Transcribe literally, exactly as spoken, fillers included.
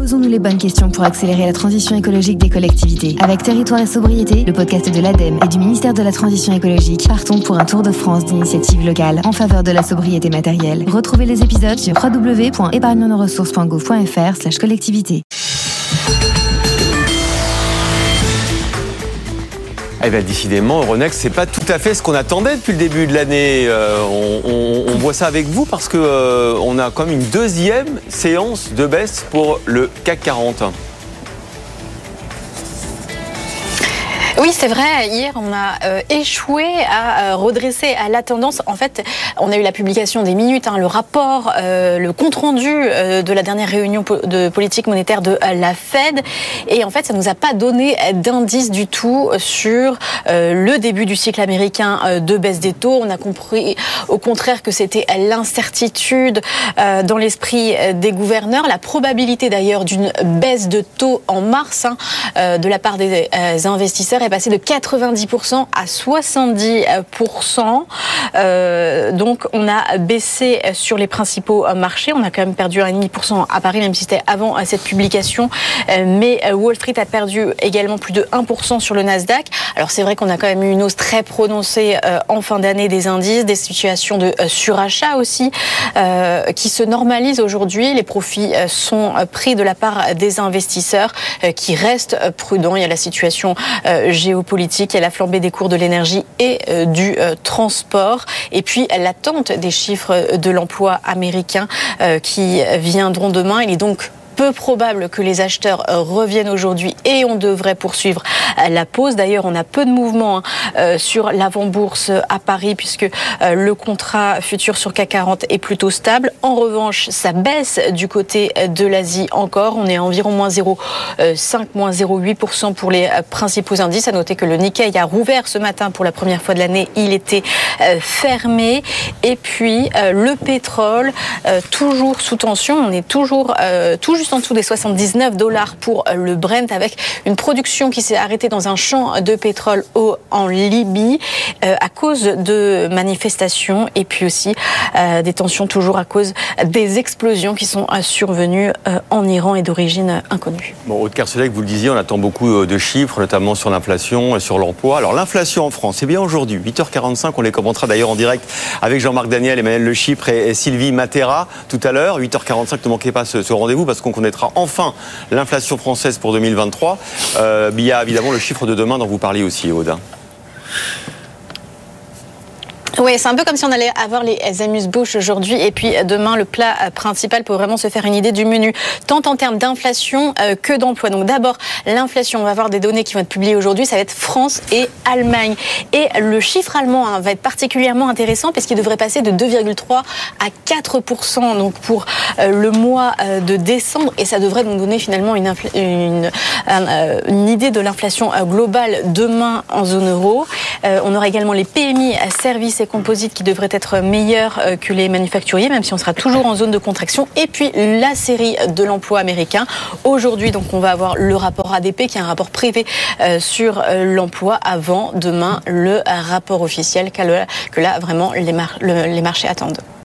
Posons-nous les bonnes questions pour accélérer la transition écologique des collectivités. Avec Territoire et Sobriété, le podcast de l'ADEME et du ministère de la Transition écologique, partons pour un tour de France d'initiatives locales en faveur de la sobriété matérielle. Retrouvez les épisodes sur w w w point épargne nos ressources point gouv point f r slash collectivité. Eh bien, décidément, Euronext, c'est pas tout à fait ce qu'on attendait depuis le début de l'année. Euh, on, on, on voit ça avec vous parce que euh, on a comme une deuxième séance de baisse pour le C A C quarante. Oui, c'est vrai. Hier, on a euh, échoué à euh, redresser à la tendance. En fait, on a eu la publication des minutes, hein, le rapport, euh, le compte-rendu euh, de la dernière réunion po- de politique monétaire de euh, la Fed. Et en fait, ça nous a pas donné d'indice du tout sur euh, le début du cycle américain euh, de baisse des taux. On a compris, au contraire, que c'était l'incertitude euh, dans l'esprit des gouverneurs. La probabilité, d'ailleurs, d'une baisse de taux en mars hein, euh, de la part des euh, investisseurs est passé de quatre-vingt-dix pour cent à soixante-dix pour cent. Euh, donc, on a baissé sur les principaux marchés. On a quand même perdu un virgule cinq pour cent à Paris, même si c'était avant cette publication. Mais Wall Street a perdu également plus de un pour cent sur le Nasdaq. Alors, c'est vrai qu'on a quand même eu une hausse très prononcée en fin d'année des indices, des situations de surachat aussi, euh, qui se normalisent aujourd'hui. Les profits sont pris de la part des investisseurs qui restent prudents. Il y a la situation euh, géopolitique, il y a la flambée des cours de l'énergie et euh, du euh, transport. Et puis, l'attente des chiffres de l'emploi américain euh, qui viendront demain. Il est donc peu probable que les acheteurs reviennent aujourd'hui et on devrait poursuivre la pause. D'ailleurs, on a peu de mouvements hein, sur l'avant-bourse à Paris puisque le contrat futur sur C A C quarante est plutôt stable. En revanche, ça baisse du côté de l'Asie encore. On est à environ moins zéro virgule cinq, moins zéro virgule huit pour cent pour les principaux indices. À noter que le Nikkei a rouvert ce matin pour la première fois de l'année. Il était fermé. Et puis, le pétrole, toujours sous tension. On est toujours, toujours juste en dessous des soixante-dix-neuf dollars pour le Brent, avec une production qui s'est arrêtée dans un champ de pétrole au, en Libye euh, à cause de manifestations et puis aussi euh, des tensions toujours à cause des explosions qui sont euh, survenues euh, en Iran et d'origine euh, inconnue. Bon, Aude Kerselec, vous le disiez, on attend beaucoup de chiffres, notamment sur l'inflation, sur l'emploi. Alors l'inflation en France, c'est bien aujourd'hui, huit heures quarante-cinq, on les commentera d'ailleurs en direct avec Jean-Marc Daniel, Emmanuel Le Chypre et, et Sylvie Matera tout à l'heure. huit heures quarante-cinq, ne manquez pas ce, ce rendez-vous parce qu'on connaîtra enfin l'inflation française pour deux mille vingt-trois. Euh, il y a évidemment le chiffre de demain dont vous parliez aussi, Aude. Oui, c'est un peu comme si on allait avoir les amuse-bouches aujourd'hui et puis demain le plat principal pour vraiment se faire une idée du menu, tant en termes d'inflation euh, que d'emploi. Donc d'abord, l'inflation, on va avoir des données qui vont être publiées aujourd'hui, ça va être France et Allemagne. Et le chiffre allemand hein, va être particulièrement intéressant parce qu'il devrait passer de deux virgule trois à quatre pour cent donc pour euh, le mois euh, de décembre et ça devrait nous donner finalement une, infl- une, euh, une idée de l'inflation euh, globale demain en zone euro. Euh, on aura également les P M I à services et composites qui devraient être meilleurs que les manufacturiers, même si on sera toujours en zone de contraction. Et puis la série de l'emploi américain. Aujourd'hui, donc, on va avoir le rapport A D P, qui est un rapport privé euh, sur euh, l'emploi, avant demain le rapport officiel que là, vraiment les, mar- le, les marchés attendent.